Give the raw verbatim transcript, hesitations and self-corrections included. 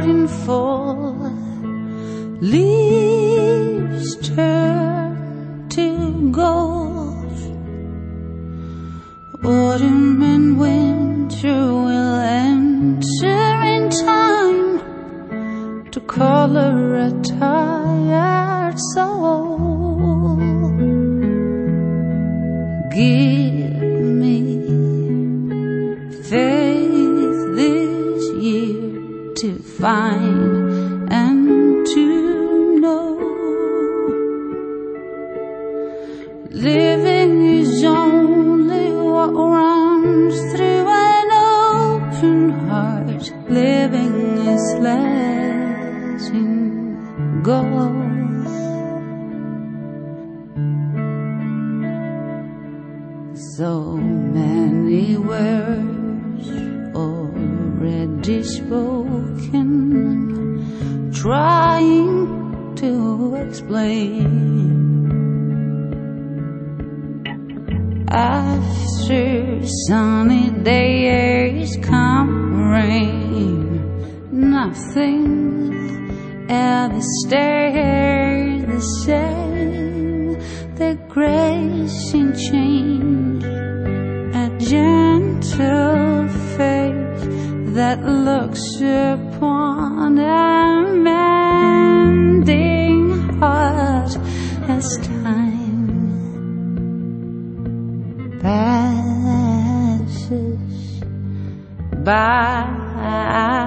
garden full, leaves turn to gold. Autumn and winter will enter in time to color a tired soul. Give me faith this year to find and to know. Living is only what runs through an open heart. Living is letting go. So many words already spoken, trying to explain. After sunny days come rain, nothing ever stays the same. The grace and change, a gentle face that looks upon a mending heart as time passes by.